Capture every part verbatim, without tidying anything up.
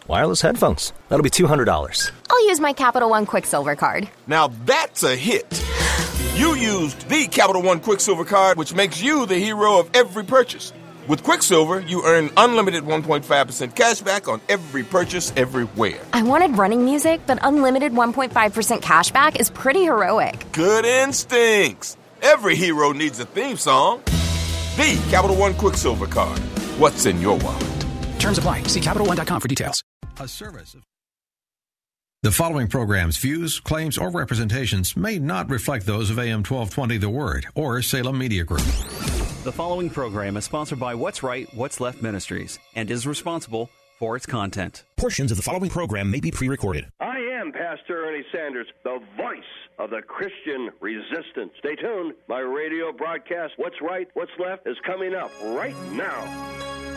Wireless headphones. That'll be two hundred dollars. I'll use my Capital One Quicksilver card. Now that's a hit. You used the Capital One Quicksilver card, which makes you the hero of every purchase. With Quicksilver, you earn unlimited one point five percent cash back on every purchase everywhere. I wanted running music, but unlimited one point five percent cash back is pretty heroic. Good instincts. Every hero needs a theme song. The Capital One Quicksilver card. What's in your wallet? Terms apply. See Capital One dot com for details. A service. The following program's views, claims, or representations may not reflect those of A M twelve twenty The Word or Salem Media Group. The following program is sponsored by What's Right, What's Left Ministries and is responsible for its content. Portions of the following program may be pre-recorded. I am Pastor Ernie Sanders, the voice of the Christian resistance. Stay tuned. My radio broadcast, What's Right, What's Left, is coming up right now.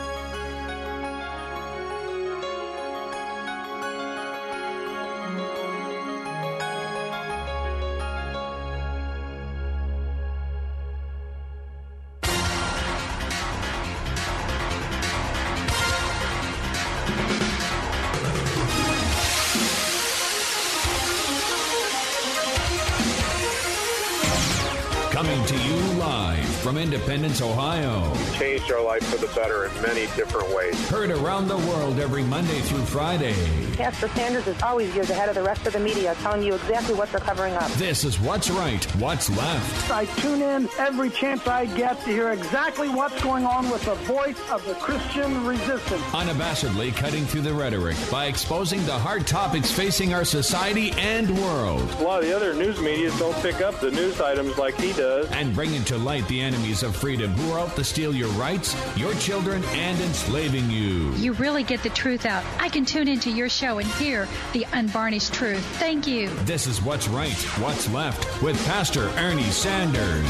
Coming to you live from Independence, Ohio. You've changed our life for the better in many different ways. Heard around the world every Monday through Friday. Pastor Sanders is always years ahead of the rest of the media, telling you exactly what they're covering up. This is What's Right, What's Left. I tune in every chance I get to hear exactly what's going on with the voice of the Christian resistance. Unabashedly cutting through the rhetoric by exposing the hard topics facing our society and world. A lot of the other news media don't pick up the news items like he does. And bringing to light the enemies of freedom who are out to steal your rights, your children, and enslaving you. You really get the truth out. I can tune into your show and hear the unvarnished truth. Thank you. This is What's Right, What's Left with Pastor Ernie Sanders.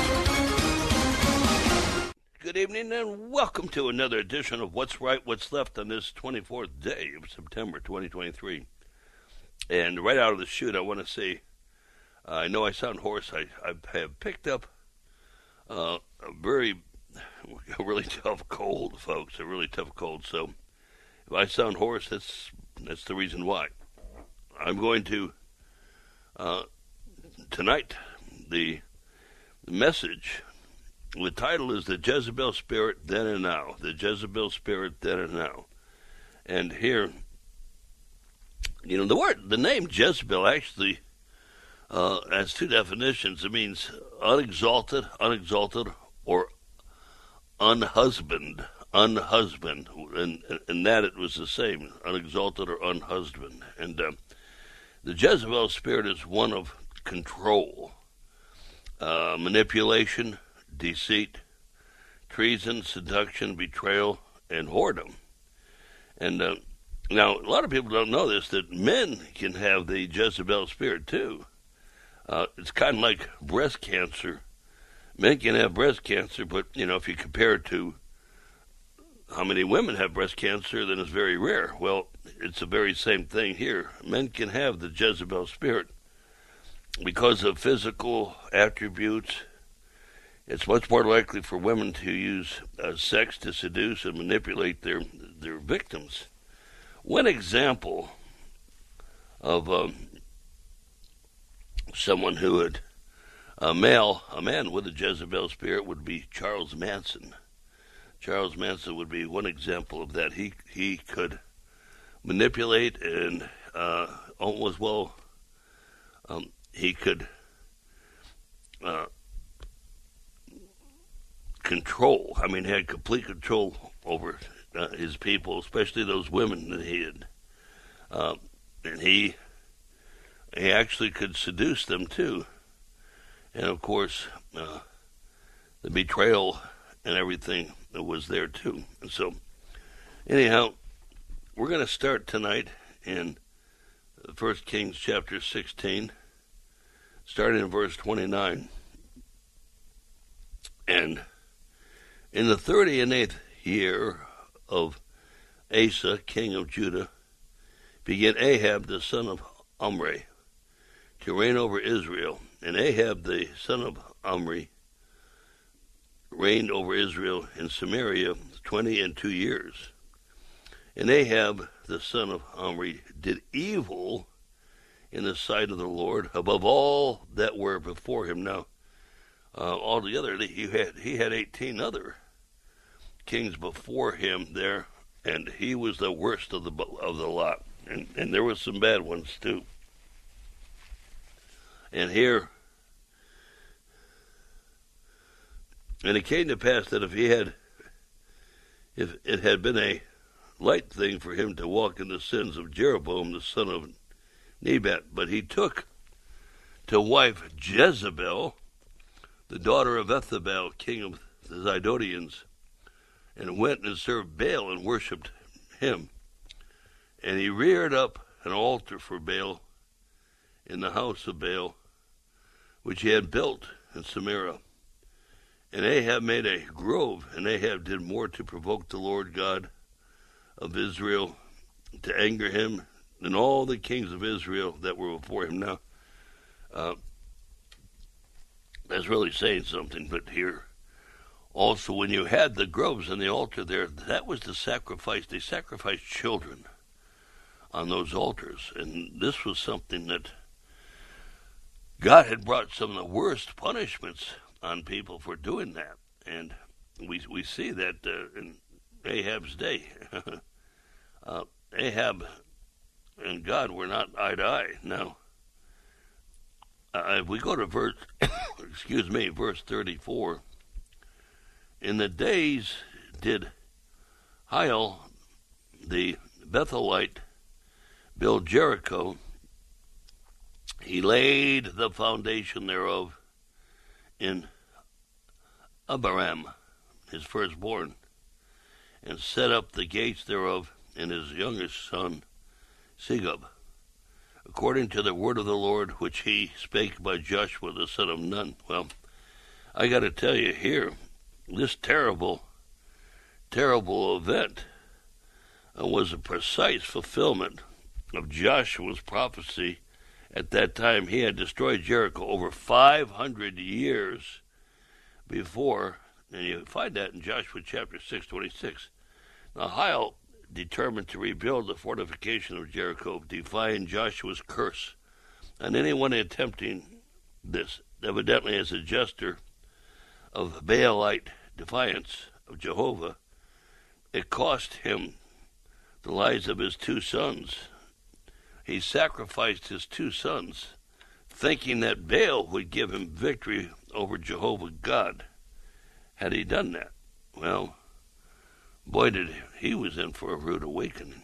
Good evening and welcome to another edition of What's Right, What's Left on this twenty-fourth day of September twenty twenty-three. And right out of the chute, I want to say, uh, I know I sound hoarse. I, I have picked up uh, a very, a really tough cold, folks, a really tough cold. So if I sound hoarse, that's, that's the reason why. I'm going to, uh, tonight, the message, the title is The Jezebel Spirit Then and Now. The Jezebel Spirit Then and Now. And here, you know, the word, the name Jezebel actually uh, has two definitions. It means unexalted, unexalted, or unhusband, unhusband. And, and that it was the same, unexalted or unhusband. And uh, the Jezebel spirit is one of control, uh, manipulation, deceit, treason, seduction, betrayal, and whoredom. And uh, now, a lot of people don't know this, that men can have the Jezebel spirit too. Uh, it's kind of like breast cancer. Men can have breast cancer, but, you know, if you compare it to how many women have breast cancer, then it's very rare. Well, it's the very same thing here. Men can have the Jezebel spirit because of physical attributes. It's much more likely for women to use uh, sex to seduce and manipulate their their victims. One example of um, someone who had a male, a man with a Jezebel spirit would be Charles Manson. Charles Manson would be one example of that. He he could manipulate and uh, almost well. Um, he could. Uh, control. I mean, he had complete control over uh, his people, especially those women that he had. Uh, and he he actually could seduce them, too. And, of course, uh, the betrayal and everything that was there, too. And so, anyhow, we're going to start tonight in First Kings chapter sixteen, starting in verse twenty-nine. And in the thirty and eighth year of Asa, king of Judah, began Ahab the son of Omri to reign over Israel. And Ahab the son of Omri reigned over Israel in Samaria twenty and two years. And Ahab, the son of Omri, did evil in the sight of the Lord above all that were before him. Now, uh, altogether, he had he had eighteen other kings before him there, and he was the worst of the of the lot. And, and there were some bad ones too. And here, and it came to pass that if he had, if it had been a light thing for him to walk in the sins of Jeroboam the son of Nebat, but he took to wife Jezebel, the daughter of Ethabel, king of the Zidonians, and went and served Baal and worshipped him. And he reared up an altar for Baal in the house of Baal, which he had built in Samaria. And Ahab made a grove, and Ahab did more to provoke the Lord God of Israel, to anger him, than all the kings of Israel that were before him. Now, uh, that's really saying something, but here, also when you had the groves and the altar there, that was the sacrifice. They sacrificed children on those altars, and this was something that God had brought some of the worst punishments on people for doing that, and we we see that uh, in Ahab's day. uh, Ahab and God were not eye to eye. Now, uh, if we go to verse, excuse me, verse thirty-four, in the days did Hiel the Bethelite build Jericho. He laid the foundation thereof in Abiram, his firstborn, and set up the gates thereof in his youngest son Segub, according to the word of the Lord which he spake by Joshua the son of Nun. Well, I got to tell you here, this terrible, terrible event uh, was a precise fulfillment of Joshua's prophecy. At that time, he had destroyed Jericho over five hundred years before, and you find that in Joshua chapter six, twenty-six. Now, Hiel determined to rebuild the fortification of Jericho, defying Joshua's curse. And anyone attempting this, evidently as a gesture of Baalite defiance of Jehovah, it cost him the lives of his two sons. He sacrificed his two sons, thinking that Baal would give him victory over Jehovah God. Had he done that, well, boy, did he, he was in for a rude awakening.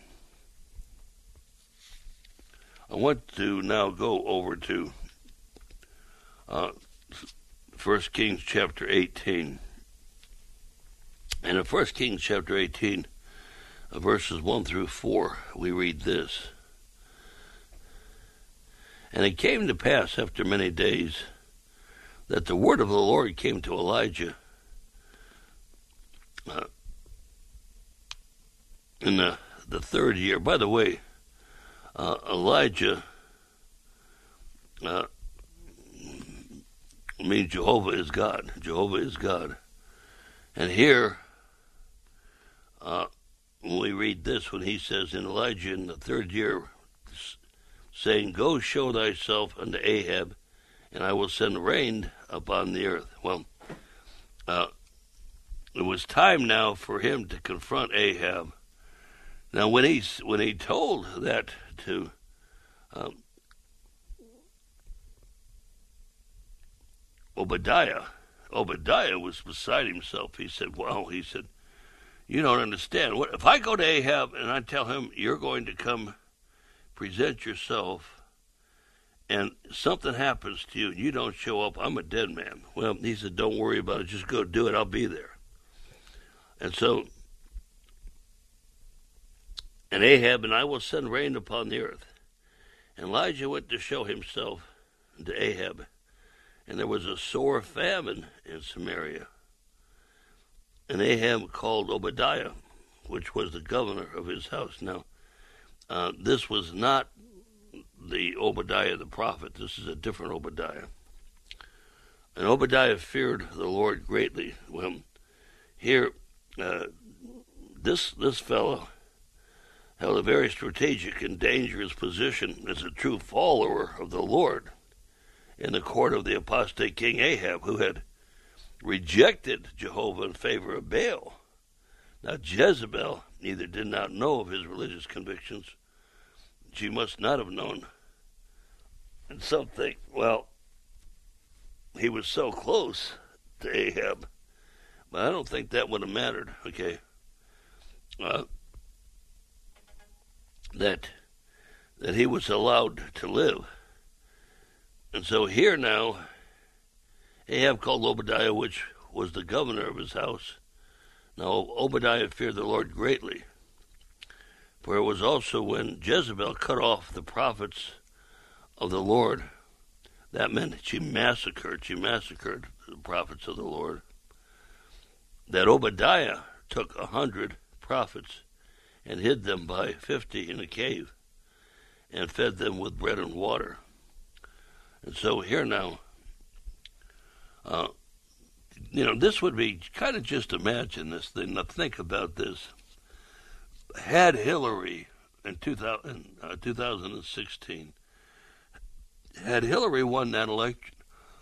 I want to now go over to uh, First Kings chapter eighteen. And in First Kings chapter eighteen, uh, verses one through four, we read this. And it came to pass after many days that the word of the Lord came to Elijah uh, in the, the third year. By the way, uh, Elijah uh, means Jehovah is God. Jehovah is God. And here, uh, when we read this, when he says in Elijah in the third year, saying, Go show thyself unto Ahab, and I will send rain upon the earth. Well, uh, it was time now for him to confront Ahab. Now, when he when he told that to um, Obadiah, Obadiah was beside himself. He said, "Well," he said, "you don't understand. What if I go to Ahab and I tell him you're going to come present yourself, and something happens to you and you don't show up, I'm a dead man." Well, he said, "Don't worry about it. Just go do it. I'll be there." And so, and Ahab, and I will send rain upon the earth. And Elijah went to show himself to Ahab, and there was a sore famine in Samaria. And Ahab called Obadiah, which was the governor of his house. Now, uh, this was not the Obadiah the prophet. This is a different Obadiah. And Obadiah feared the Lord greatly. Well, here, uh, this this fellow held a very strategic and dangerous position as a true follower of the Lord in the court of the apostate King Ahab, who had rejected Jehovah in favor of Baal. Now Jezebel either did not know of his religious convictions, she must not have known, and some think, well, he was so close to Ahab, but I don't think that would have mattered, okay? Uh, that that he was allowed to live. And so here now, Ahab called Obadiah, which was the governor of his house. Now Obadiah feared the Lord greatly, for it was also when Jezebel cut off the prophets of the Lord. That meant she massacred, she massacred the prophets of the Lord. That Obadiah took a hundred prophets and hid them by fifty in a cave and fed them with bread and water. And so here now, uh, you know, this would be kind of just imagine this thing. Now think about this. Had Hillary in two thousand, uh, two thousand sixteen, had Hillary won that election,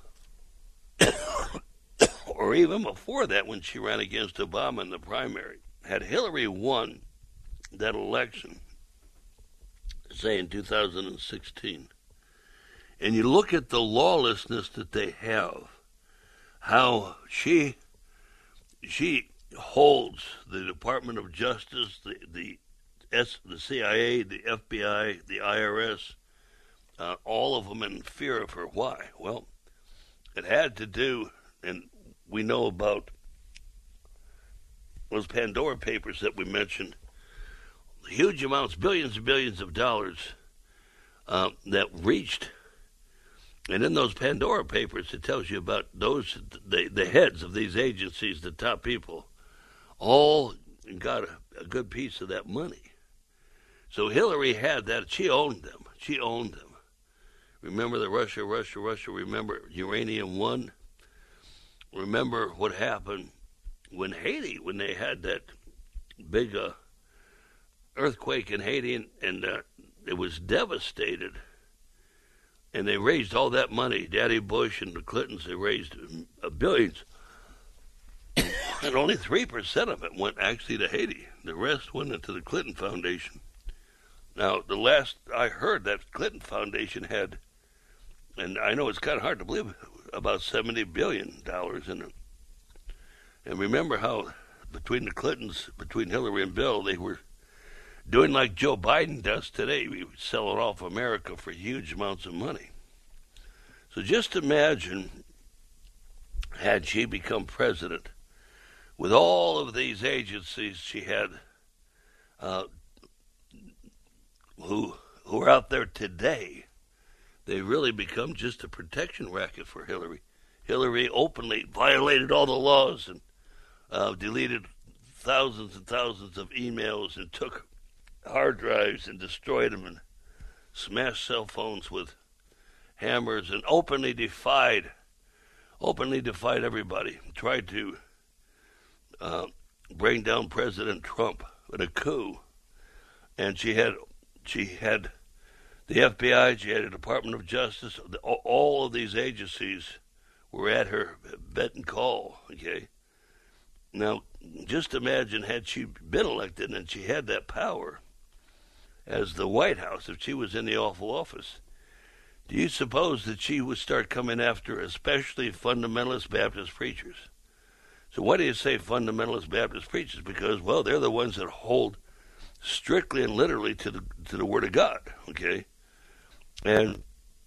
or even before that when she ran against Obama in the primary, had Hillary won that election, say in two thousand sixteen, and you look at the lawlessness that they have, how she she holds the Department of Justice, the the, S, the C I A, the F B I, the I R S, uh, all of them in fear of her. Why? Well, it had to do, and we know about those Pandora Papers that we mentioned, huge amounts, billions and billions of dollars uh, that reached. And in those Pandora Papers, it tells you about those, the, the heads of these agencies, the top people, all got a, a good piece of that money. So Hillary had that. She owned them. She owned them. Remember the Russia, Russia, Russia. Remember Uranium One. Remember what happened when Haiti, when they had that big uh, earthquake in Haiti, and, and uh, it was devastated. And they raised all that money. Daddy Bush and the Clintons, they raised uh, billions. And only three percent of it went actually to Haiti. The rest went into the Clinton Foundation. Now, the last I heard, that Clinton Foundation had, and I know it's kind of hard to believe, about seventy billion dollars in it. And remember how between the Clintons, between Hillary and Bill, they were doing like Joe Biden does today. We were selling off America for huge amounts of money. So just imagine, had she become president, with all of these agencies she had, uh, who who are out there today, they really become just a protection racket for Hillary. Hillary openly violated all the laws and uh, deleted thousands and thousands of emails and took hard drives and destroyed them and smashed cell phones with hammers and openly defied, openly defied everybody. Tried to uh, bring down President Trump with a coup, and she had she had the F B I, she had the Department of Justice. All of these agencies were at her beck and call. Okay, now just imagine had she been elected and she had that power as the White House, if she was in the awful office, do you suppose that she would start coming after especially fundamentalist Baptist preachers? So why do you say fundamentalist Baptist preachers? Because, well, they're the ones that hold strictly and literally to the to the Word of God, okay? And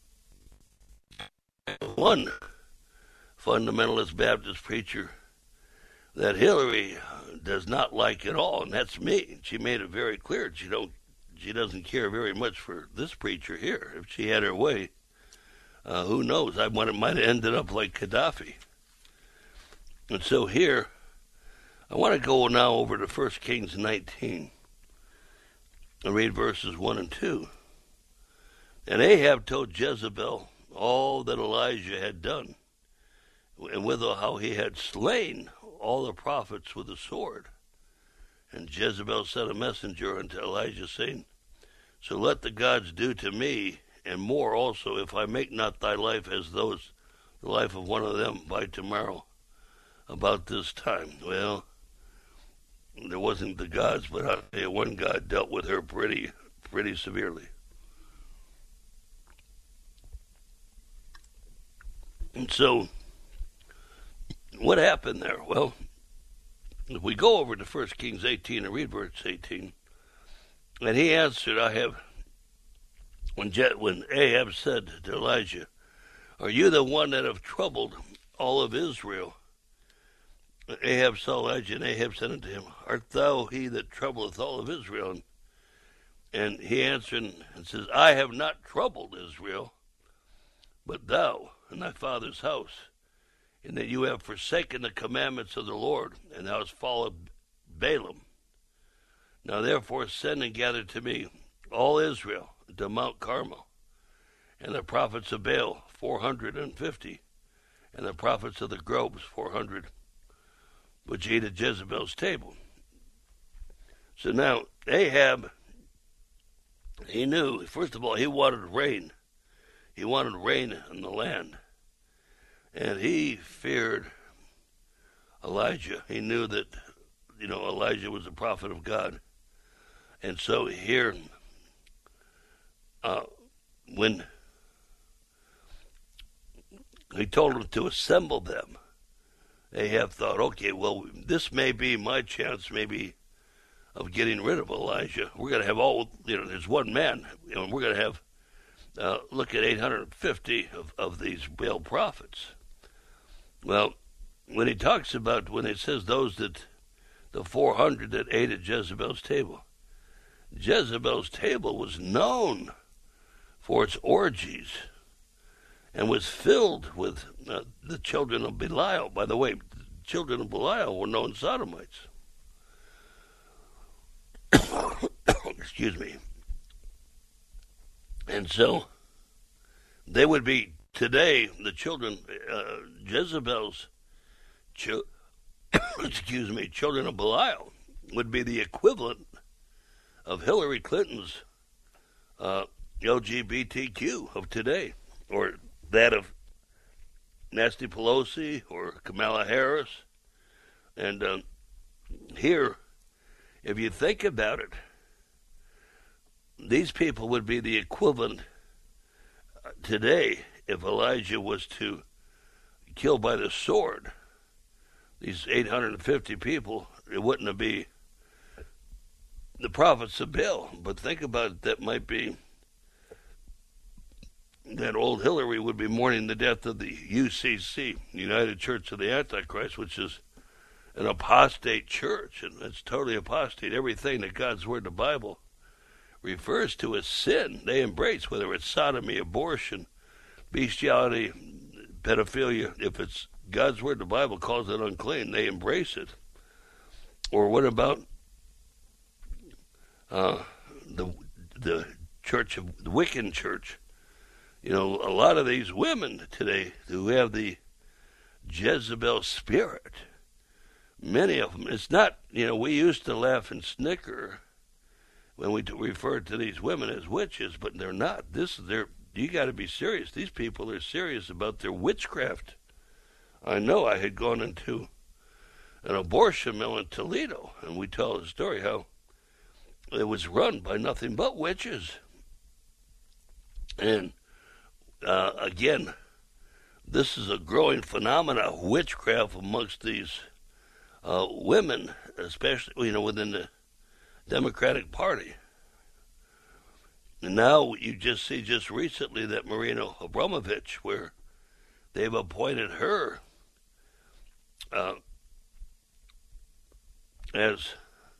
one fundamentalist Baptist preacher that Hillary does not like at all, and that's me. She made it very clear she don't She doesn't care very much for this preacher here. If she had her way, uh, who knows? I want it might have ended up like Gaddafi. And so here, I want to go now over to First Kings nineteen and read verses one and two. And Ahab told Jezebel all that Elijah had done, and withal how he had slain all the prophets with the sword. And Jezebel sent a messenger unto Elijah, saying, So let the gods do to me, and more also, if I make not thy life as those, the life of one of them by tomorrow, about this time. Well, there wasn't the gods, but I'll tell you, one god dealt with her pretty, pretty severely. And so, what happened there? Well, if we go over to First Kings eighteen and read verse eighteen, and he answered, I have, when, Je- when Ahab said to Elijah, Are you the one that have troubled all of Israel? Ahab saw Elijah, and Ahab said unto him, Art thou he that troubleth all of Israel? And, and he answered and says, I have not troubled Israel, but thou and thy father's house, in that you have forsaken the commandments of the Lord, and thou hast followed Balaam. Now therefore send and gather to me all Israel to Mount Carmel, and the prophets of Baal four hundred and fifty, and the prophets of the groves four hundred, which ate at Jezebel's table. So now Ahab, he knew, first of all, he wanted rain. He wanted rain in the land. And he feared Elijah. He knew that, you know, Elijah was a prophet of God. And so here, uh, when he told them to assemble them, Ahab thought, okay, well, this may be my chance, maybe, of getting rid of Elijah. We're going to have all, you know, there's one man, you know, we're going to have, uh, look at eight hundred fifty of, of these Baal prophets. Well, when he talks about, when it says those that, the four hundred that ate at Jezebel's table, Jezebel's table was known for its orgies and was filled with uh, the children of Belial. By the way, children of Belial were known sodomites. Excuse me. And so they would be today, the children, uh, Jezebel's, chi- excuse me, children of Belial would be the equivalent of Hillary Clinton's uh, L G B T Q of today, or that of Nancy Pelosi or Kamala Harris. And um, here, if you think about it, these people would be the equivalent uh, today if Elijah was to kill by the sword these eight hundred fifty people. It wouldn't be the prophets of Baal. But think about it, that might be that old Hillary would be mourning the death of the U C C, United Church of the Antichrist, which is an apostate church, and it's totally apostate. Everything that God's Word, the Bible, refers to as sin, they embrace, whether it's sodomy, abortion, bestiality, pedophilia. If it's God's Word, the Bible calls it unclean, they embrace it. Or what about uh, the the church of the Wiccan church? You know, a lot of these women today who have the Jezebel spirit, many of them, it's not, you know, we used to laugh and snicker when we referred to these women as witches, but they're not. This is their, you got to be serious. These people are serious about their witchcraft. I know I had gone into an abortion mill in Toledo, and we tell the story how it was run by nothing but witches. And Uh, again, this is a growing phenomenon, witchcraft amongst these uh, women, especially, you know, within the Democratic Party. And now you just see just recently that Marina Abramovich, where they've appointed her uh, as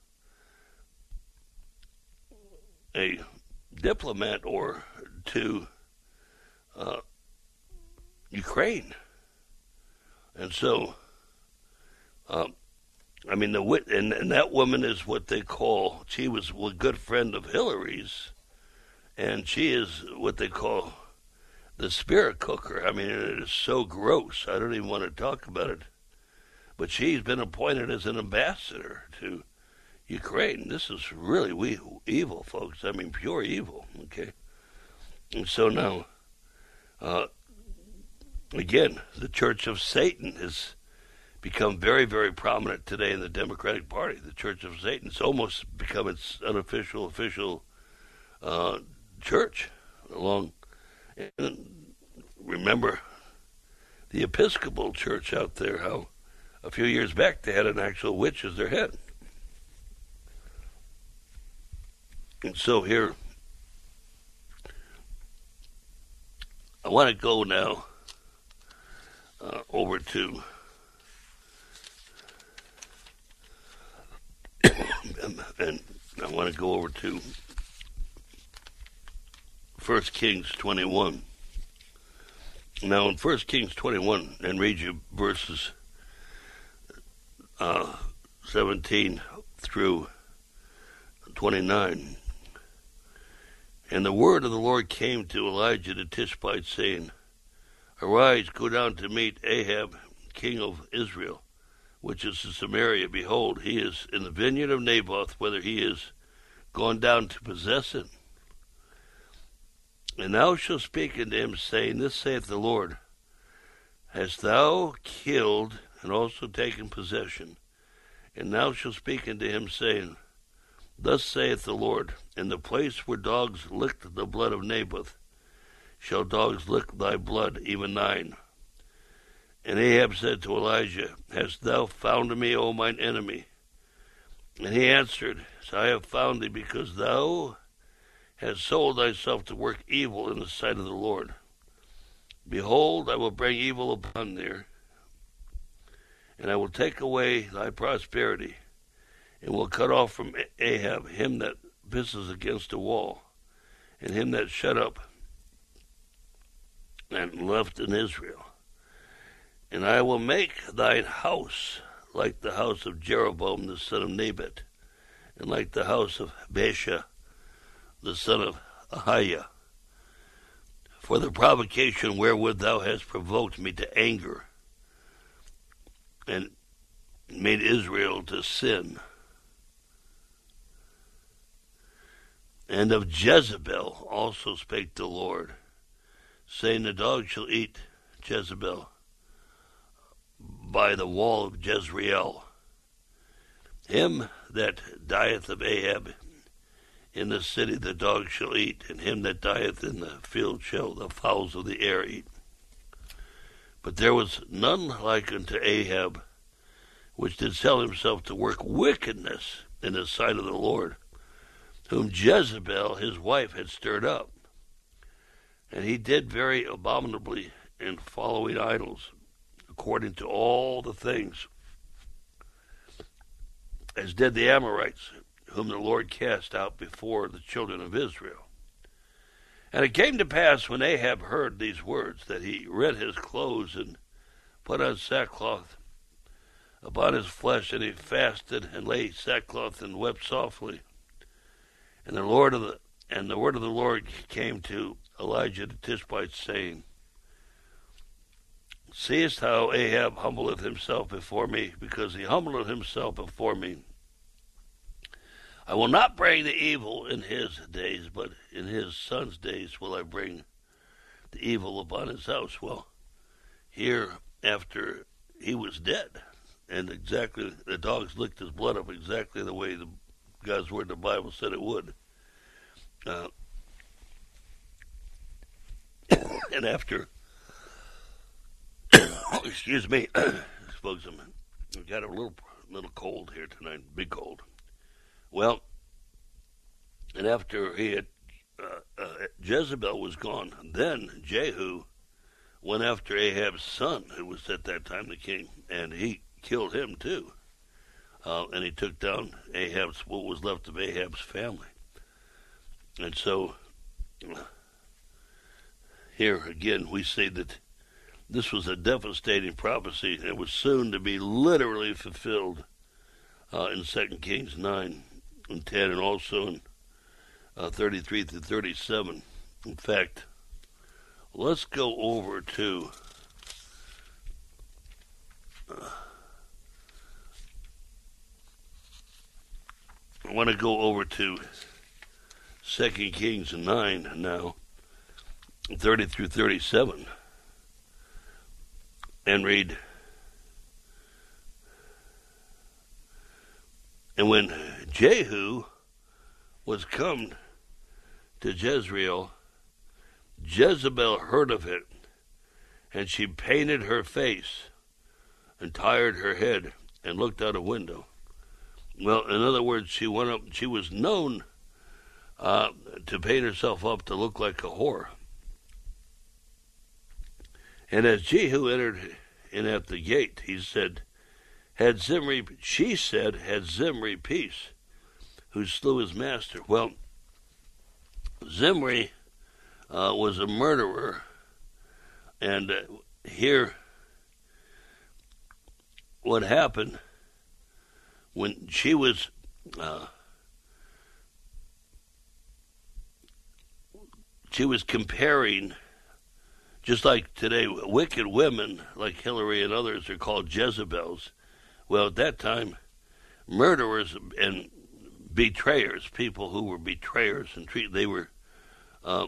a diplomat or to Uh, Ukraine. And so, um, I mean, the wit, and, and that woman is what they call, she was a good friend of Hillary's, and she is what they call the spirit cooker. I mean, it is so gross, I don't even want to talk about it. But she's been appointed as an ambassador to Ukraine. This is really we, evil, folks. I mean, pure evil, okay? And so now, uh, again, the Church of Satan has become very, very prominent today in the Democratic Party. The Church of Satan. It's almost become its unofficial, official uh, church. Along, and remember the Episcopal Church out there, how a few years back they had an actual witch as their head. And so here, I want to go now uh, over to and I want to go over to First Kings twenty-one. Now in First Kings twenty-one, and read you verses uh, seventeen through twenty-nine. And the word of the Lord came to Elijah the Tishbite, saying, Arise, go down to meet Ahab, king of Israel, which is in Samaria. Behold, he is in the vineyard of Naboth, whether he is gone down to possess it. And thou shalt speak unto him, saying, This saith the Lord, Hast thou killed and also taken possession? And thou shalt speak unto him, saying, Thus saith the Lord, In the place where dogs licked the blood of Naboth, shall dogs lick thy blood, even thine. And Ahab said to Elijah, Hast thou found me, O mine enemy? And he answered, I have found thee, because thou hast sold thyself to work evil in the sight of the Lord. Behold, I will bring evil upon thee, and I will take away thy prosperity, and will cut off from Ahab him that pisses against a wall, and him that shut up and left in Israel. And I will make thine house like the house of Jeroboam the son of Nebat, and like the house of Baasha the son of Ahiah, for the provocation wherewith thou hast provoked me to anger, and made Israel to sin. And of Jezebel also spake the Lord, saying, The dog shall eat Jezebel by the wall of Jezreel. Him that dieth of Ahab in the city the dog shall eat, and him that dieth in the field shall the fowls of the air eat. But there was none like unto Ahab, which did sell himself to work wickedness in the sight of the Lord, whom Jezebel his wife had stirred up. And he did very abominably in following idols, according to all the things, as did the Amorites, whom the Lord cast out before the children of Israel. And it came to pass, when Ahab heard these words, that he rent his clothes and put on sackcloth upon his flesh, and he fasted and lay sackcloth and wept softly. And the Lord of the and the word of the Lord came to Elijah the Tishbite, saying, Seest how Ahab humbleth himself before me? Because he humbleth himself before me, I will not bring the evil in his days, but in his son's days will I bring the evil upon his house. Well, here, after he was dead, and exactly the dogs licked his blood up exactly the way the God's word in the Bible said it would. Uh, and after, excuse me, spokesman, I got a little little cold here tonight, big cold. Well, and after he had, uh, uh, Jezebel was gone, then Jehu went after Ahab's son, who was at that time the king, and he killed him too. Uh, and he took down Ahab's, what was left of Ahab's family. And so, here again, we see that this was a devastating prophecy, and it was soon to be literally fulfilled uh, in Second Kings nine and ten, and also in uh, thirty-three through thirty-seven. In fact, let's go over to uh, I want to go over to Second Kings nine now, thirty through thirty-seven, and read. And when Jehu was come to Jezreel, Jezebel heard of it, and she painted her face and tired her head and looked out a window. Well, in other words, she went up, she was known uh, to paint herself up to look like a whore. And as Jehu entered in at the gate, he said, had Zimri, she said, had Zimri peace, who slew his master. Well, Zimri uh, was a murderer, and uh, here, what happened, when she was uh, she was comparing, just like today, wicked women like Hillary and others are called Jezebels. Well, at that time, murderers and betrayers, people who were betrayers and treat, they were uh,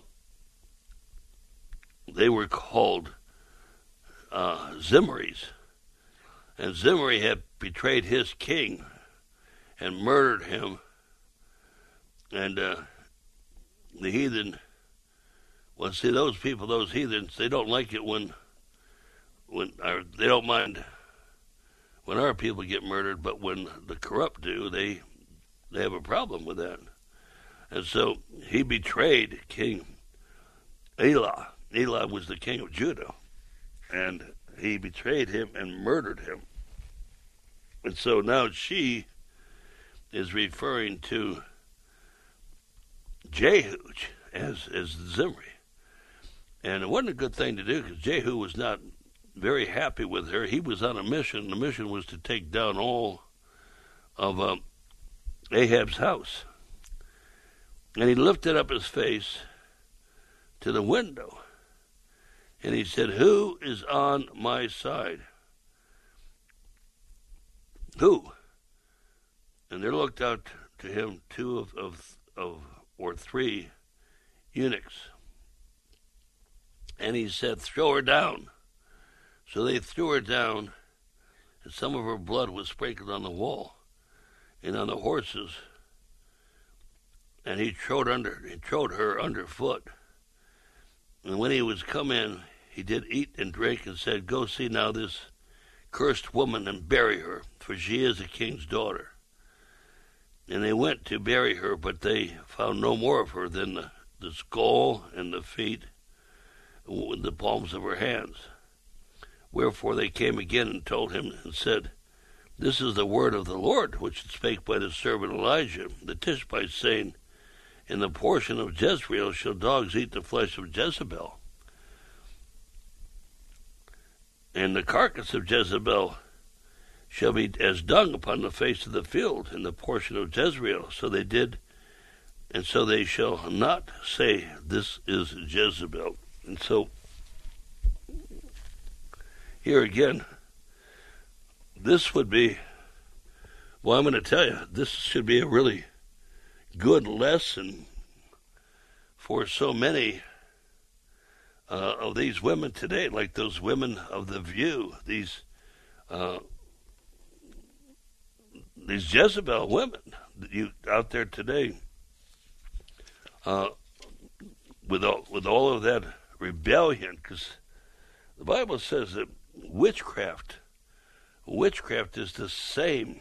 they were called uh, Zimris, and Zimri had betrayed his king and murdered him, and uh, the heathen, well, see, those people, those heathens, they don't like it when, when or they don't mind when our people get murdered, but when the corrupt do, they they have a problem with that. And so he betrayed King Elah. Elah was the king of Judah, and he betrayed him and murdered him. And so now she is referring to Jehu as, as Zimri. And it wasn't a good thing to do, because Jehu was not very happy with her. He was on a mission. The mission was to take down all of um, Ahab's house. And he lifted up his face to the window, and he said, who is on my side? Who? And there looked out to him two of, of, of or three eunuchs. And he said, throw her down. So they threw her down, and some of her blood was sprinkled on the wall and on the horses. And he trode under, he trode her underfoot. And when he was come in, he did eat and drink, and said, go see now this cursed woman and bury her, for she is a king's daughter. And they went to bury her, but they found no more of her than the, the skull and the feet, with the palms of her hands. Wherefore they came again and told him and said, this is the word of the Lord, which spake by the servant Elijah, the Tishbite, saying, in the portion of Jezreel shall dogs eat the flesh of Jezebel, and the carcass of Jezebel shall be as dung upon the face of the field in the portion of Jezreel. So they did, and so they shall not say, this is Jezebel. And so, here again, this would be, well, I'm going to tell you, this should be a really good lesson for so many uh, of these women today, like those women of The View, these uh, these Jezebel women that you out there today, uh, with all, with all of that rebellion, because the Bible says that witchcraft, witchcraft is the same,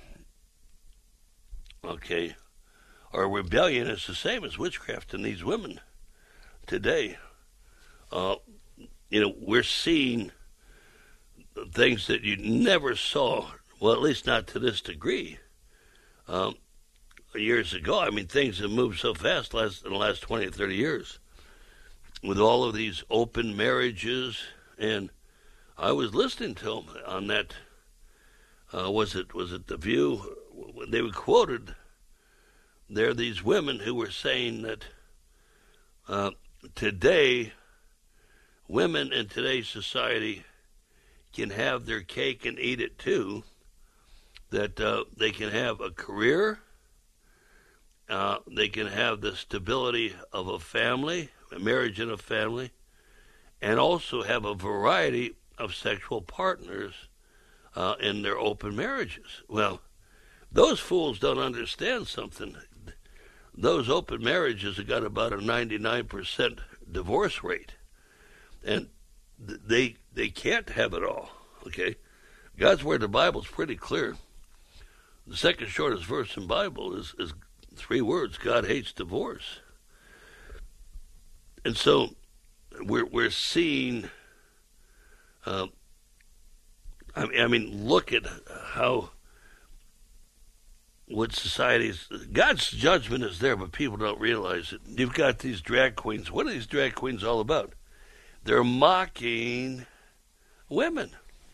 okay, or rebellion is the same as witchcraft in these women today. Uh, you know, we're seeing things that you never saw, well, at least not to this degree, um, years ago. I mean, things have moved so fast last, in the last twenty or thirty years, with all of these open marriages. And I was listening to them on that, uh, was it was it The View? They were quoted there, these women who were saying that uh, today, women in today's society can have their cake and eat it too, that uh, they can have a career, uh, they can have the stability of a family, a marriage and a family, and also have a variety of sexual partners uh, in their open marriages. Well, those fools don't understand something. Those open marriages have got about a ninety-nine percent divorce rate, and they they can't have it all, okay? God's Word, the Bible, is pretty clear. The second shortest verse in the Bible is, is three words: God hates divorce. And so we're we're seeing. Uh, I mean, I mean, look at how what society's God's judgment is there, but people don't realize it. You've got these drag queens. What are these drag queens all about? They're mocking women.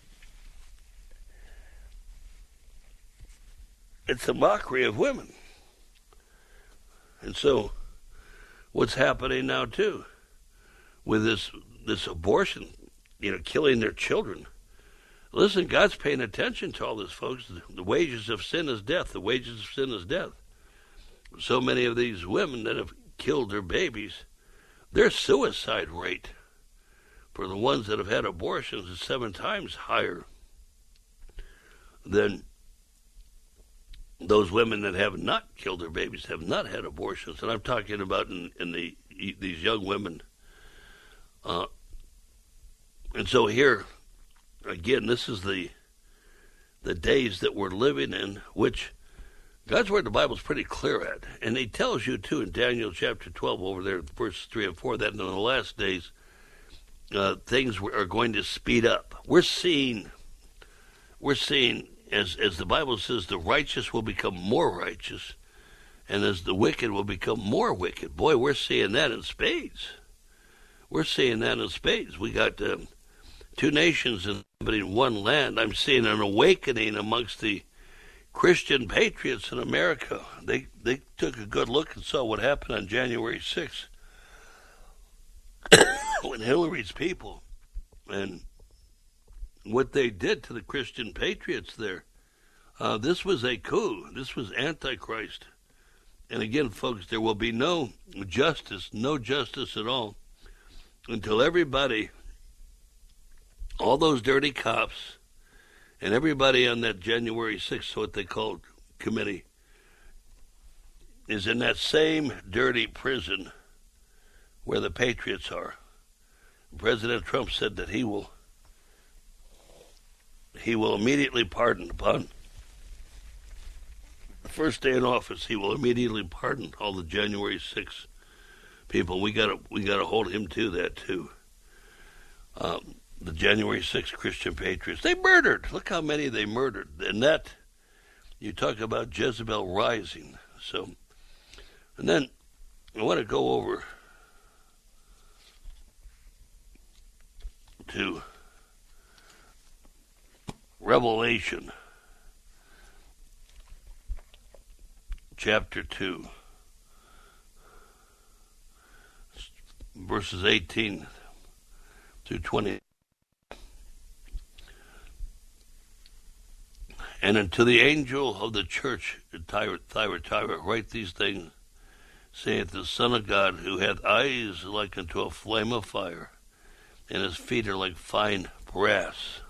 It's a mockery of women. And so what's happening now too with this this abortion, you know, killing their children. Listen, God's paying attention to all this, folks. The wages of sin is death. The wages of sin is death. So many of these women that have killed their babies, their suicide rate for the ones that have had abortions is seven times higher than those women that have not killed their babies, have not had abortions. And I'm talking about in, in the these young women. Uh, and so here, again, this is the the days that we're living in, which God's Word, the Bible's pretty clear at. And he tells you, too, in Daniel chapter twelve, over there, verses three and four, that in the last days, uh, things are going to speed up. We're seeing, we're seeing, as as the Bible says, the righteous will become more righteous, and as the wicked will become more wicked. Boy, we're seeing that in spades. We're seeing that in spades. We got um, two nations inhabiting one land. I'm seeing an awakening amongst the Christian patriots in America. They they took a good look and saw what happened on January sixth when Hillary's people and what they did to the Christian patriots there. Uh, this was a coup. This was Antichrist. And again, folks, there will be no justice, no justice at all, until everybody, all those dirty cops, and everybody on that January sixth, what they called committee, is in that same dirty prison where the patriots are. President Trump said that he will he will immediately pardon upon the first day in office. He will immediately pardon all the January sixth people. We got to we got to hold him to that too. Um, the January sixth Christian patriots, they murdered. Look how many they murdered. And that, you talk about Jezebel rising. So, and then I want to go over to Revelation chapter two, verses eighteen through twenty. And unto the angel of the church at Thyatira write these things, saith the Son of God, who hath eyes like unto a flame of fire, and his feet are like fine brass.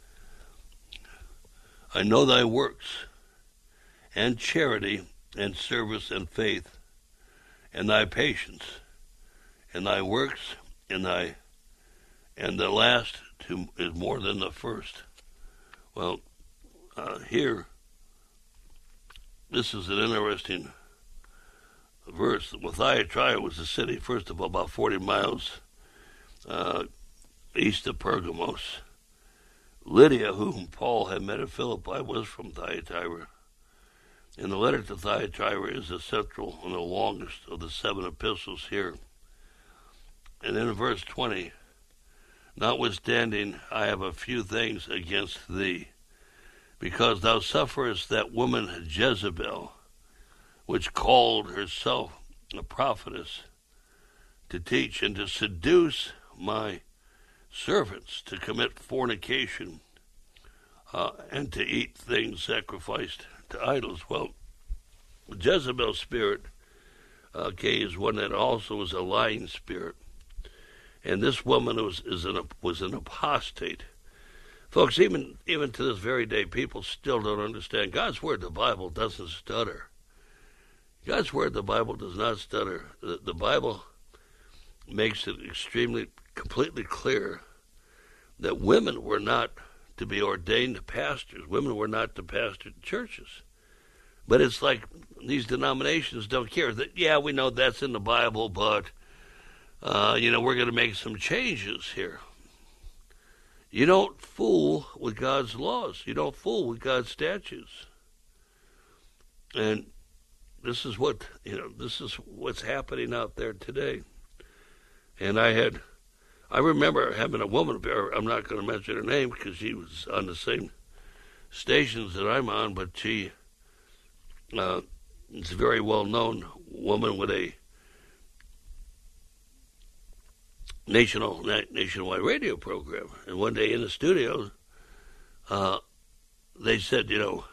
I know thy works, and charity, and service, and faith, and thy patience, and thy works, and thy, and the last to, is more than the first. Well, uh, here, this is an interesting verse. Well, Thyatira was a city, first of all, about forty miles uh, east of Pergamos. Lydia, whom Paul had met at Philippi, was from Thyatira. And the letter to Thyatira is the central and the longest of the seven epistles here. And then in verse twenty, notwithstanding, I have a few things against thee, because thou sufferest that woman Jezebel, which called herself a prophetess, to teach and to seduce my servants to commit fornication uh, and to eat things sacrificed to idols. Well, Jezebel's spirit okay, is one that also is a lying spirit. And this woman was is an was an apostate. Folks, even even to this very day, people still don't understand. God's Word, the Bible, doesn't stutter. God's Word, the Bible, does not stutter. The, the Bible makes it extremely, completely clear that women were not to be ordained pastors. Women were not to pastor churches. But it's like these denominations don't care. That yeah, we know that's in the Bible, but, uh, you know, we're going to make some changes here. You don't fool with God's laws. You don't fool with God's statutes. And this is what, you know, this is what's happening out there today. And I had, I remember having a woman, I'm not going to mention her name because she was on the same stations that I'm on, but she uh, is a very well-known woman with a national nationwide radio program. And one day in the studio, uh, they said, you know,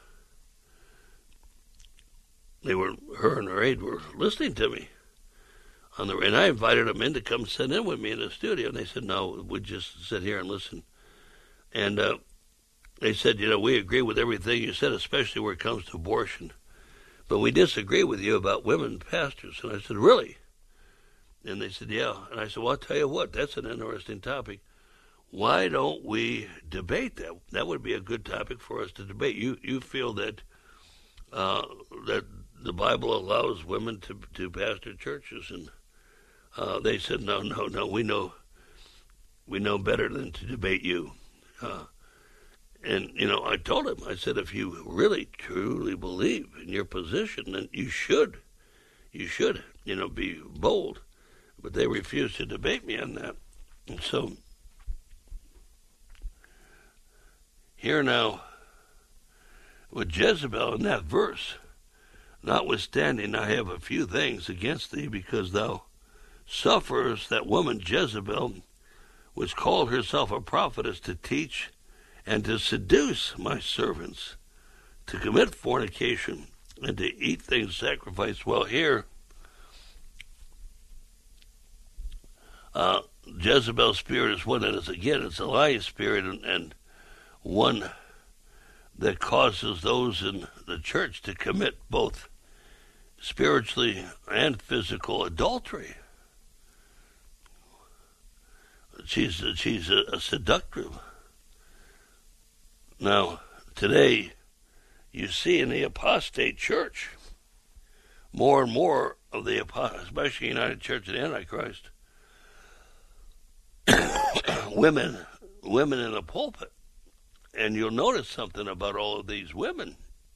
they were, her and her aide were listening to me on the, and I invited them in to come sit in with me in the studio. And they said, no, we'd just sit here and listen. And uh, they said, you know, we agree with everything you said, especially where it comes to abortion, but we disagree with you about women pastors. And I said, really? And they said, yeah. And I said, well, I'll tell you what, that's an interesting topic. Why don't we debate that? That would be a good topic for us to debate. You you feel that uh, that the Bible allows women to, to pastor churches? And uh, they said, no, no, no, we know we know better than to debate you. Uh, and, you know, I told him, I said, if you really, truly believe in your position, then you should, you should, you know, be bold. But they refused to debate me on that. And so, here now, with Jezebel in that verse, notwithstanding, I have a few things against thee, because thou sufferest that woman Jezebel, which called herself a prophetess, to teach and to seduce my servants to commit fornication and to eat things sacrificed. Well, here, Uh, Jezebel's spirit is one that is, again, it's a lying spirit, and, and one that causes those in the church to commit both spiritually and physical adultery. She's, she's a, a seductive. Now, today, you see in the apostate church, more and more of the, especially United Church of the Antichrist, women women in the pulpit. And you'll notice something about all of these women.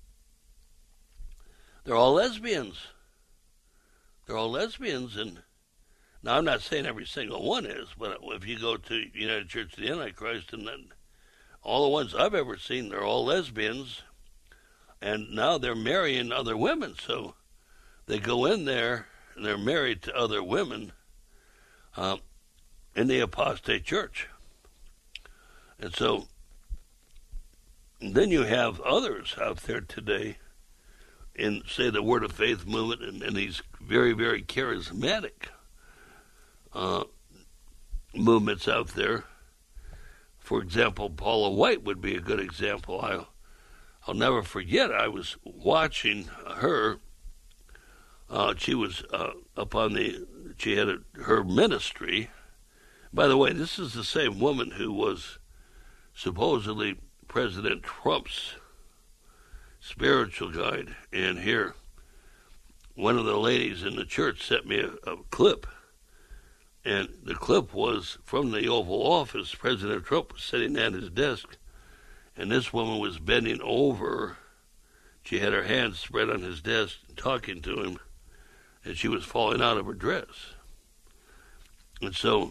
They're all lesbians. They're all lesbians. And now, I'm not saying every single one is, but if you go to United Church of the Antichrist, and then all the ones I've ever seen, they're all lesbians. And now they're marrying other women. So they go in there and they're married to other women uh, in the apostate church. And so and then you have others out there today in, say, the Word of Faith movement, and, and these very, very charismatic uh, movements out there. For example, Paula White would be a good example. I'll, I'll never forget, I was watching her. Uh, she was uh, up on the, she had a, her ministry. By the way, this is the same woman who was supposedly President Trump's spiritual guide. And here, one of the ladies in the church sent me a, a clip. And the clip was from the Oval Office. President Trump was sitting at his desk, and this woman was bending over. She had her hands spread on his desk, talking to him, and she was falling out of her dress. And so,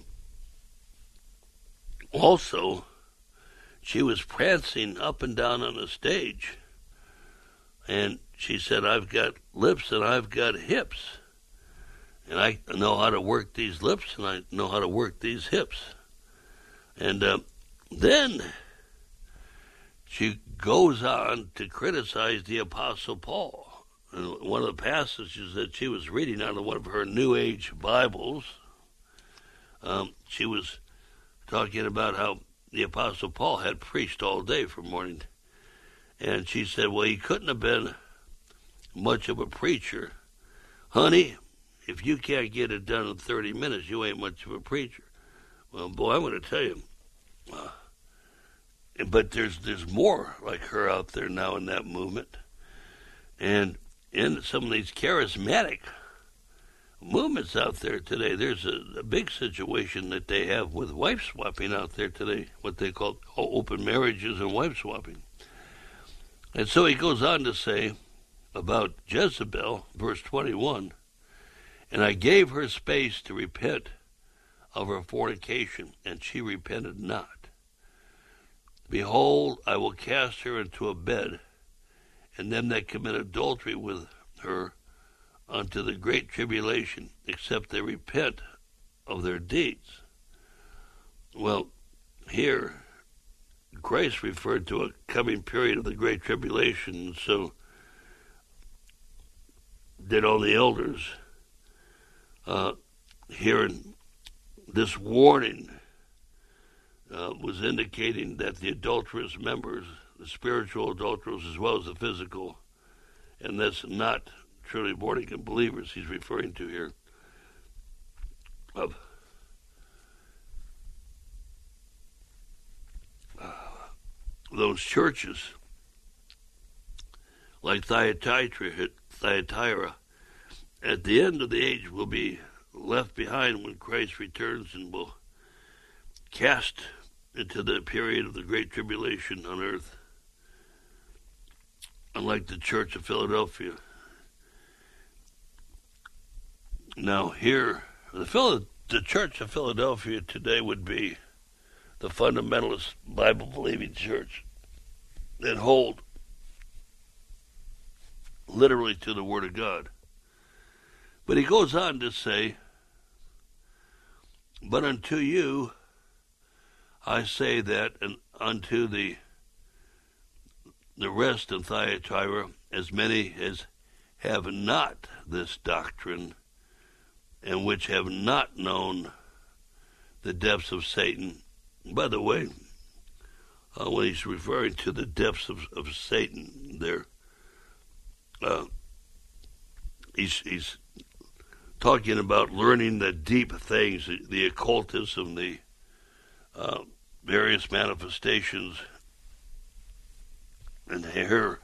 also, she was prancing up and down on the stage, and she said, I've got lips and I've got hips, and I know how to work these lips and I know how to work these hips. And uh, then she goes on to criticize the Apostle Paul. And one of the passages that she was reading out of one of her New Age Bibles, um, she was talking about how the Apostle Paul had preached all day from morning. And she said, well, he couldn't have been much of a preacher. Honey, if you can't get it done in thirty minutes, you ain't much of a preacher. Well, boy, I'm going to tell you. Uh, but there's there's more like her out there now in that movement. And in some of these charismatic movements out there today, there's a, a big situation that they have with wife swapping out there today, what they call open marriages and wife swapping. And so he goes on to say about Jezebel, verse twenty-one, and I gave her space to repent of her fornication, and she repented not. Behold, I will cast her into a bed, and them that commit adultery with her unto the great tribulation, except they repent of their deeds. Well, here, Christ referred to a coming period of the great tribulation, and so did all the elders. Uh, hearing this warning uh, was indicating that the adulterous members, the spiritual adulterers as well as the physical, and that's not truly born-again believers he's referring to here, of uh, those churches like Thyatira, Thyatira, at the end of the age will be left behind when Christ returns and will cast into the period of the Great Tribulation on earth. Unlike the Church of Philadelphia. Now here, the, Phil- the Church of Philadelphia today would be the fundamentalist Bible-believing church that hold literally to the Word of God. But he goes on to say, but unto you I say that, and unto the the rest in Thyatira, as many as have not this doctrine, and which have not known the depths of Satan. By the way, uh, when he's referring to the depths of, of Satan, there, uh, he's he's talking about learning the deep things, the, the occultism, the uh, various manifestations. And here,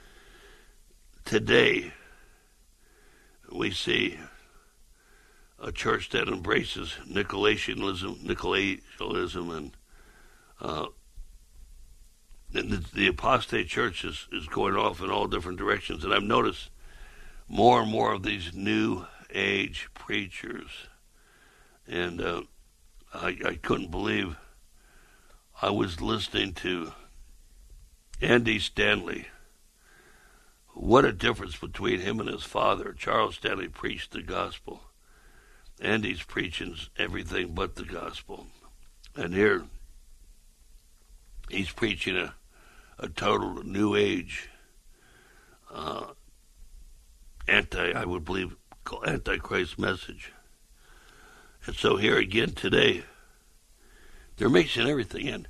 today, we see a church that embraces Nicolaitanism, Nicolaitanism, and, uh, and the, the apostate church is, is going off in all different directions. And I've noticed more and more of these new age preachers, and uh, I, I couldn't believe I was listening to Andy Stanley. What a difference between him and his father. Charles Stanley preached the gospel. Andy's preaching everything but the gospel. And here, he's preaching a, a total new age, uh, anti, I would believe, Antichrist message. And so here again today, they're mixing everything in.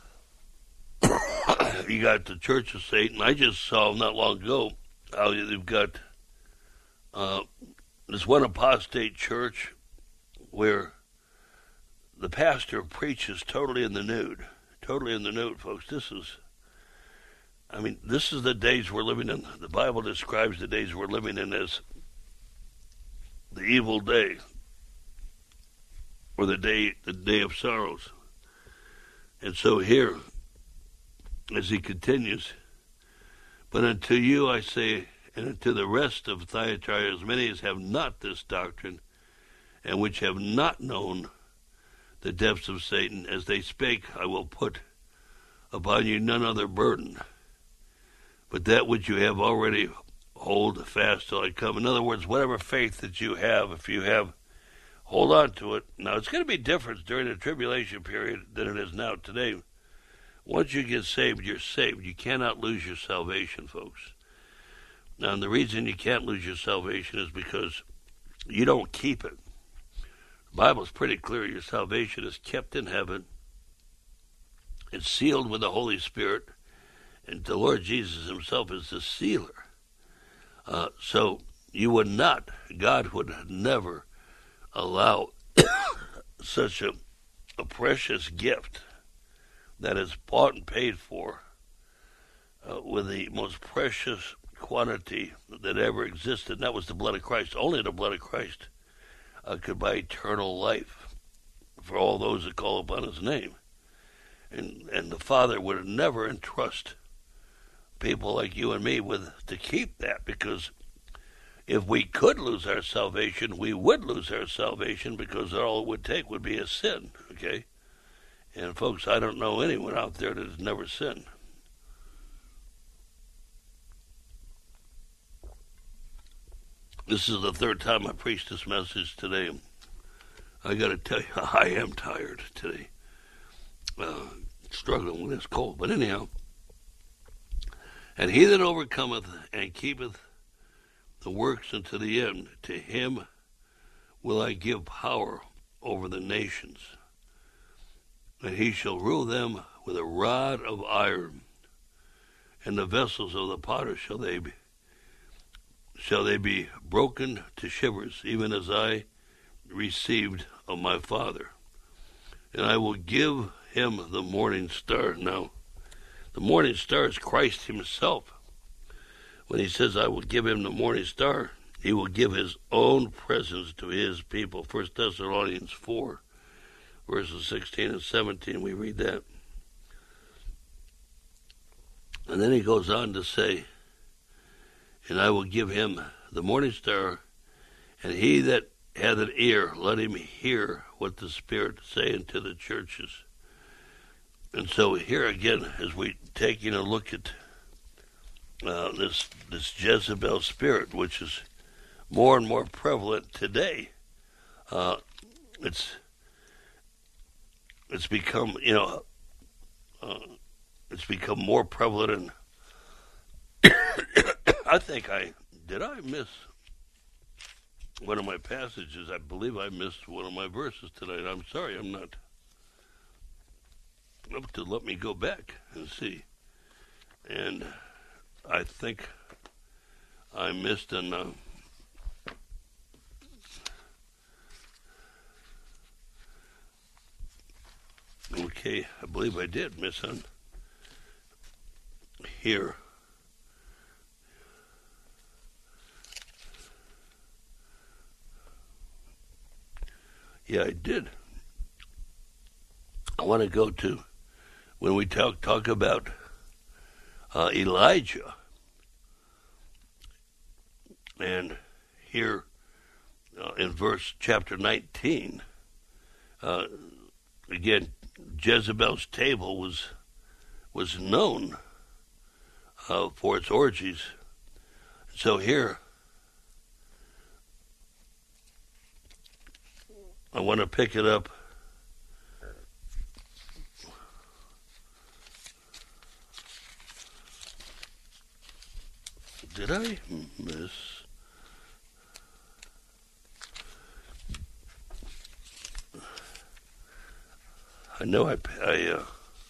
You got the Church of Satan. I just saw not long ago how they've got uh, this one apostate church where the pastor preaches totally in the nude. Totally in the nude, folks. This is, I mean, this is the days we're living in. The Bible describes the days we're living in as the evil day, or the day, the day of sorrows. And so here, as he continues, but unto you I say, and unto the rest of Thyatira, as many as have not this doctrine, and which have not known the depths of Satan, as they spake, I will put upon you none other burden, but that which you have already hold fast till I come. In other words, whatever faith that you have, if you have, hold on to it. Now, it's going to be different during the tribulation period than it is now today. Once you get saved, you're saved. You cannot lose your salvation, folks. Now, and the reason you can't lose your salvation is because you don't keep it. The Bible's pretty clear. Your salvation is kept in heaven. It's sealed with the Holy Spirit. And the Lord Jesus himself is the sealer. Uh, so you would not, God would never allow such a, a precious gift that is bought and paid for uh, with the most precious quantity that ever existed. And that was the blood of Christ. Only the blood of Christ uh, could buy eternal life for all those that call upon his name. And, and the Father would never entrust people like you and me with to keep that, because if we could lose our salvation, we would lose our salvation, because all it would take would be a sin, okay? And folks, I don't know anyone out there that has never sinned. This is the third time I preached this message today. I got to tell you, I am tired today. Uh, struggling with this cold. But anyhow, and he that overcometh and keepeth the works unto the end, to him will I give power over the nations, and he shall rule them with a rod of iron, and the vessels of the potter shall they be, shall they be broken to shivers, even as I received of my Father. And I will give him the morning star. Now, the morning star is Christ himself. When he says, I will give him the morning star, he will give his own presence to his people. First Thessalonians four, verses sixteen and seventeen, we read that. And then he goes on to say, and I will give him the morning star, and he that hath an ear, let him hear what the Spirit saith to the churches. And so here again, as we taking a look at uh, this this Jezebel spirit, which is more and more prevalent today, uh, it's it's become you know uh, it's become more prevalent. And I think I did I miss one of my passages. I believe I missed one of my verses tonight. I'm sorry, I'm not. Up to let me go back and see, and I think I missed an. Uh, okay, I believe I did miss one here. Yeah, I did. I want to go to. When we talk talk about uh, Elijah, and here uh, in verse chapter nineteen, uh, again, Jezebel's table was was known uh, for its orgies. So here, I want to pick it up. Did I miss? I know I, I uh,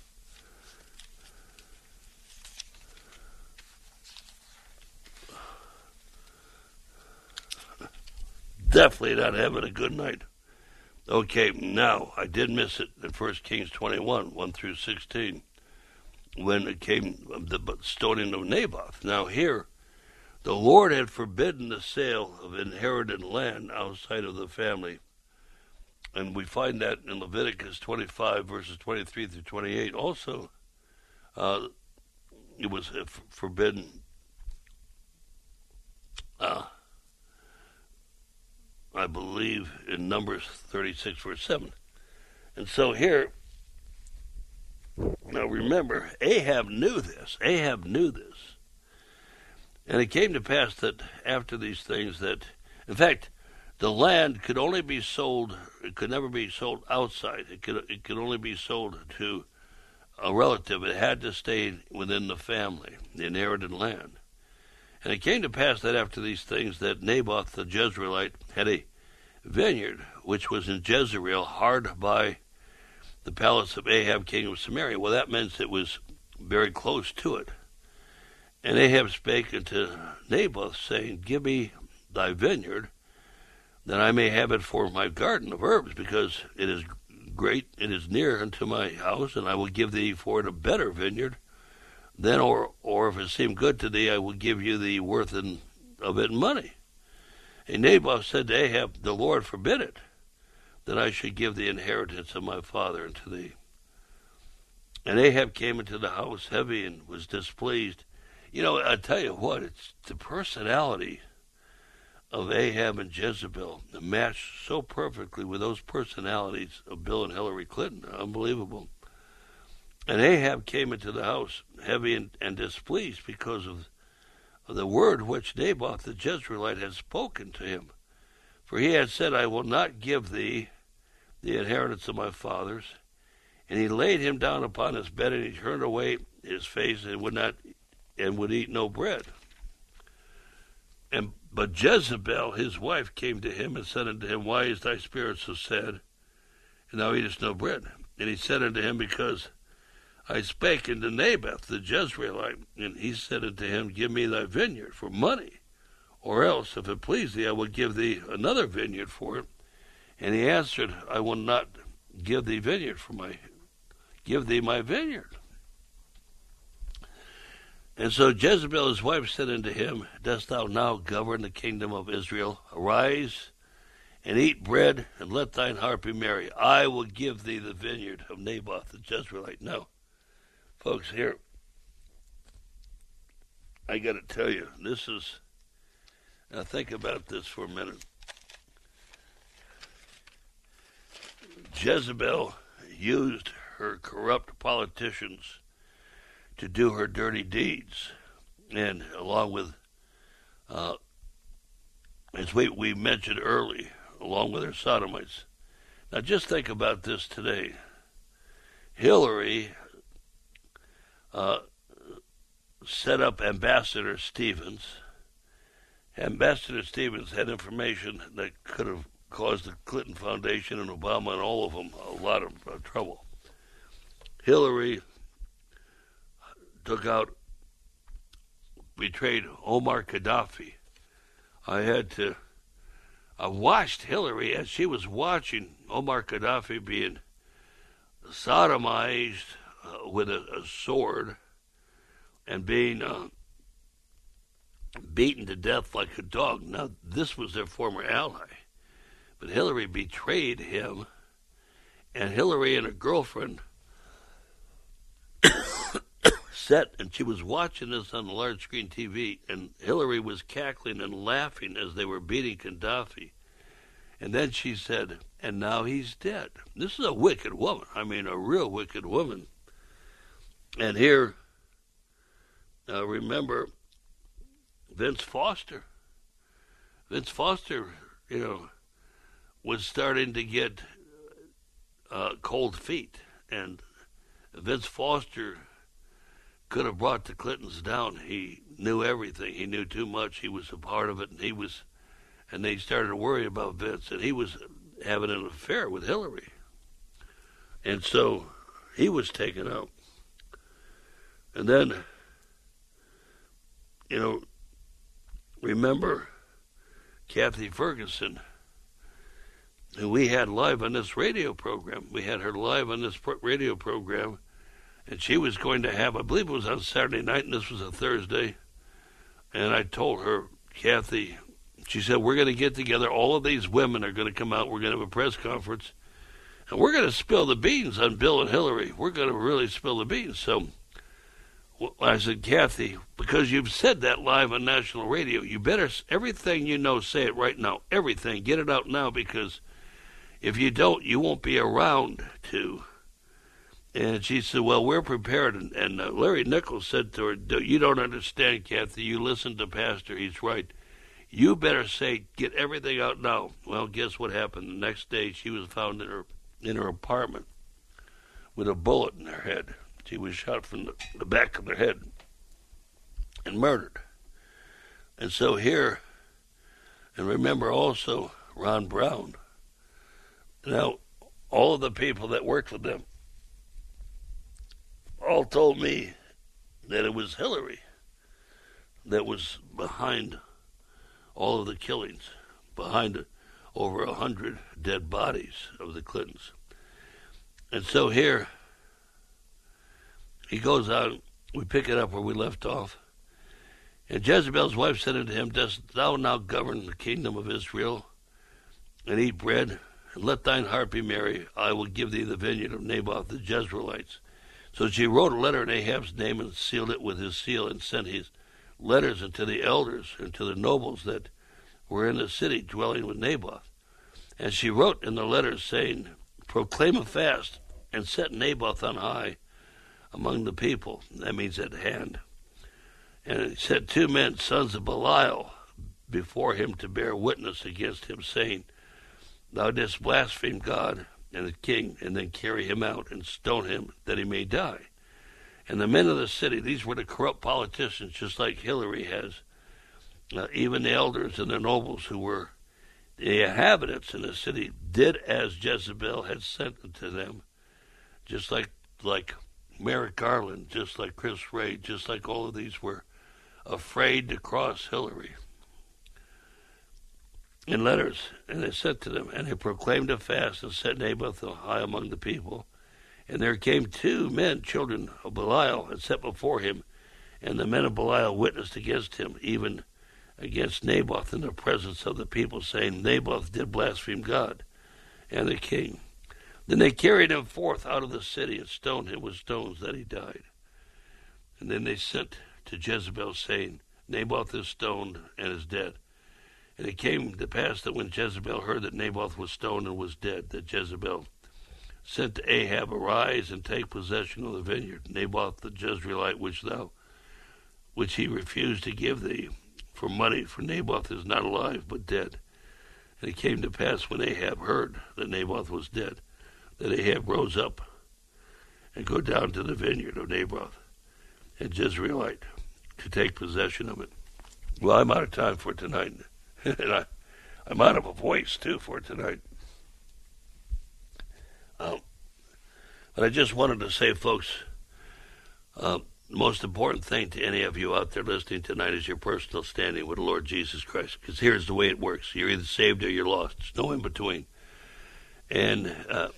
definitely not having a good night. Okay, now, I did miss it in First Kings twenty-one, one through sixteen, when it came the stoning of Naboth. Now here, the Lord had forbidden the sale of inherited land outside of the family. And we find that in Leviticus twenty-five, verses twenty-three through twenty-eight. Also, uh, it was forbidden, uh, I believe, in Numbers thirty-six, verse seven. And so here, now remember, Ahab knew this. Ahab knew this. And it came to pass that after these things that, in fact, the land could only be sold, it could never be sold outside. It could it could only be sold to a relative. It had to stay within the family, the inherited land. And it came to pass that after these things that Naboth the Jezreelite had a vineyard which was in Jezreel, hard by the palace of Ahab king of Samaria. Well, that means it was very close to it. And Ahab spake unto Naboth, saying, Give me thy vineyard, that I may have it for my garden of herbs, because it is great, it is near unto my house, and I will give thee for it a better vineyard. Then, or or if it seem good to thee, I will give you the worth in, of it in money. And Naboth said to Ahab, The Lord forbid it, that I should give the inheritance of my father unto thee. And Ahab came into the house heavy and was displeased. You know, I tell you what, it's the personality of Ahab and Jezebel that matched so perfectly with those personalities of Bill and Hillary Clinton. Unbelievable. And Ahab came into the house heavy and, and displeased because of, of the word which Naboth the Jezreelite had spoken to him. For he had said, I will not give thee the inheritance of my fathers. And he laid him down upon his bed, and he turned away his face and would not and would eat no bread. And but Jezebel his wife came to him and said unto him, Why is thy spirit so sad, and thou eatest no bread? And he said unto him, Because I spake unto Naboth the Jezreelite, and he said unto him, Give me thy vineyard for money, or else, if it please thee, I will give thee another vineyard for it. And he answered, I will not give thee vineyard for my, give thee my vineyard. And so Jezebel his wife said unto him, Dost thou now govern the kingdom of Israel? Arise and eat bread, and let thine heart be merry. I will give thee the vineyard of Naboth the Jezreelite. Now, folks, here, I got to tell you, this is, now think about this for a minute. Jezebel used her corrupt politicians to do her dirty deeds, and along with, uh, as we, we mentioned early, along with her sodomites. Now just think about this today. Hillary uh, set up Ambassador Stevens. Ambassador Stevens had information that could have caused the Clinton Foundation and Obama and all of them a lot of uh, trouble. Hillary took out, betrayed Omar Gaddafi. I had to, I watched Hillary as she was watching Omar Gaddafi being sodomized uh, with a, a sword and being uh, beaten to death like a dog. Now, this was their former ally. But Hillary betrayed him, and Hillary and her girlfriend sat, and she was watching this on the large screen T V, and Hillary was cackling and laughing as they were beating Gaddafi. And then she said, and now he's dead. This is a wicked woman. I mean, a real wicked woman. And here, uh, remember, Vince Foster. Vince Foster, you know, was starting to get uh, cold feet. And Vince Foster could have brought the Clintons down. He knew everything. He knew too much. He was a part of it, and he was, and they started to worry about Vince, and he was having an affair with Hillary. And so he was taken out. And then, you know, remember Kathy Ferguson, who we had live on this radio program. We had her live on this radio program, and she was going to have, I believe it was on Saturday night, and this was a Thursday. And I told her, Kathy, she said, we're going to get together. All of these women are going to come out. We're going to have a press conference. And we're going to spill the beans on Bill and Hillary. We're going to really spill the beans. So I said, Kathy, because you've said that live on national radio, you better, everything you know, say it right now. Everything. Get it out now, because if you don't, you won't be around to. And she said, well, we're prepared. And, and uh, Larry Nichols said to her, you don't understand, Kathy. You listen to Pastor. He's right. You better say, get everything out now. Well, guess what happened? The next day, she was found in her in her apartment with a bullet in her head. She was shot from the, the back of her head and murdered. And so here, and remember also Ron Brown. Now, all of the people that worked with them all told me that it was Hillary that was behind all of the killings, behind over a hundred dead bodies of the Clintons. And so here, he goes out, we pick it up where we left off. And Jezebel's wife said unto him, Dost thou now govern the kingdom of Israel, and eat bread, and let thine heart be merry? I will give thee the vineyard of Naboth the Jezreelites. So she wrote a letter in Ahab's name, and sealed it with his seal, and sent his letters unto the elders and to the nobles that were in the city dwelling with Naboth. And she wrote in the letters, saying, Proclaim a fast, and set Naboth on high among the people. That means at hand. And he set two men, sons of Belial, before him to bear witness against him, saying, Thou didst blaspheme God and the king, and then carry him out and stone him that he may die. And the men of the city, these were the corrupt politicians, just like Hillary has, uh, even the elders and the nobles who were the inhabitants in the city, did as Jezebel had sent unto them, just like like Merrick Garland, just like Chris Wray, just like all of these were afraid to cross Hillary. In letters, and they said to them, and they proclaimed a fast, and set Naboth high among the people. And there came two men, children of Belial, and set before him, and the men of Belial witnessed against him, even against Naboth in the presence of the people, saying, Naboth did blaspheme God and the king. Then they carried him forth out of the city, and stoned him with stones, that he died. And then they sent to Jezebel, saying, Naboth is stoned and is dead. And it came to pass that when Jezebel heard that Naboth was stoned and was dead, that Jezebel sent to Ahab, Arise and take possession of the vineyard, Naboth the Jezreelite, which thou, which he refused to give thee for money, for Naboth is not alive, but dead. And it came to pass when Ahab heard that Naboth was dead, that Ahab rose up and go down to the vineyard of Naboth and Jezreelite to take possession of it. Well, I'm out of time for tonight. And I, I'm out of a voice, too, for tonight. Um, but I just wanted to say, folks, uh, the most important thing to any of you out there listening tonight is your personal standing with the Lord Jesus Christ. Because here's the way it works. You're either saved or you're lost. There's no in between. And uh,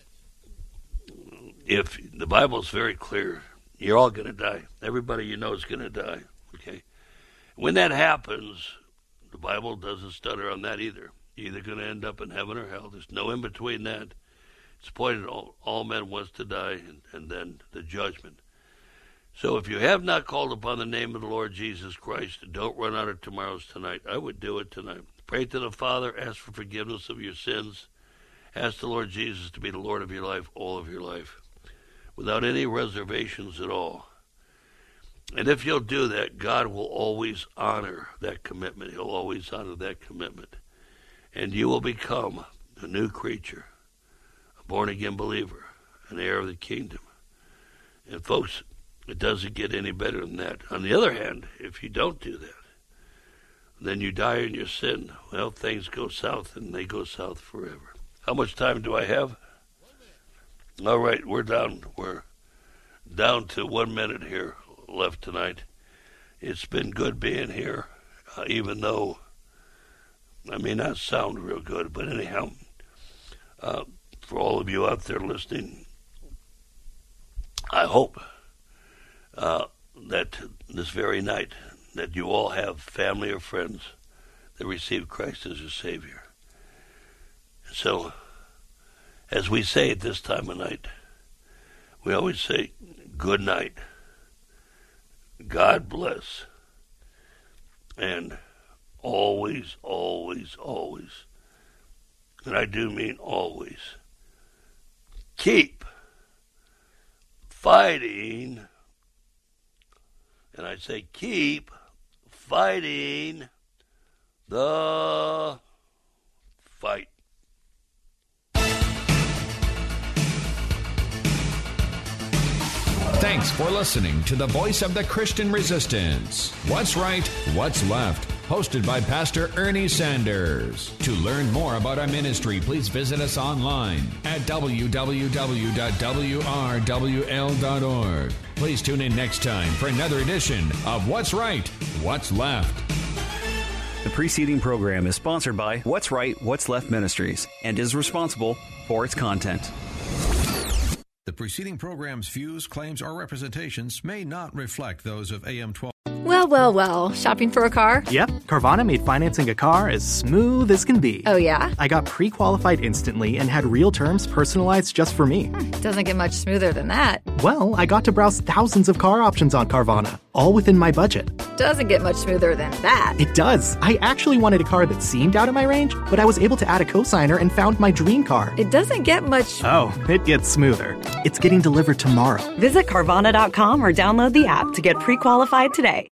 if the Bible is very clear, you're all going to die. Everybody you know is going to die. Okay? When that happens, the Bible doesn't stutter on that either. You're either going to end up in heaven or hell. There's no in between that. It's appointed all, all men once to die, and, and then the judgment. So if you have not called upon the name of the Lord Jesus Christ, don't run out of tomorrow's tonight. I would do it tonight. Pray to the Father. Ask for forgiveness of your sins. Ask the Lord Jesus to be the Lord of your life, all of your life, without any reservations at all. And if you'll do that, God will always honor that commitment. He'll always honor that commitment. And you will become a new creature, a born-again believer, an heir of the kingdom. And folks, it doesn't get any better than that. On the other hand, if you don't do that, then you die in your sin. Well, things go south, and they go south forever. How much time do I have? All right, we're down. We're down to one minute here left tonight. It's been good being here, uh, even though I may not sound real good. But anyhow, uh, for all of you out there listening, I hope uh, that this very night that you all have family or friends that receive Christ as your Savior. So, as we say at this time of night, we always say, good night, God bless, and always, always, always, and I do mean always, keep fighting, and I say keep fighting the fight. Thanks for listening to the Voice of the Christian Resistance. What's right, what's left. hosted by Pastor Ernie Sanders. To learn more about our ministry, please visit us online at w w w dot w r w l dot org. Please tune in next time for another edition of What's Right, What's Left. The preceding program is sponsored by What's Right, What's Left Ministries and is responsible for its content. The preceding program's views, claims, or representations may not reflect those of A M twelve. Well, well, well. Shopping for a car? Yep. Carvana made financing a car as smooth as can be. Oh, yeah? I got pre-qualified instantly and had real terms personalized just for me. Hmm, doesn't get much smoother than that. Well, I got to browse thousands of car options on Carvana, all within my budget. Doesn't get much smoother than that. It does. I actually wanted a car that seemed out of my range, but I was able to add a cosigner and found my dream car. It doesn't get much... Oh, it gets smoother. It's getting delivered tomorrow. Visit Carvana dot com or download the app to get pre-qualified today.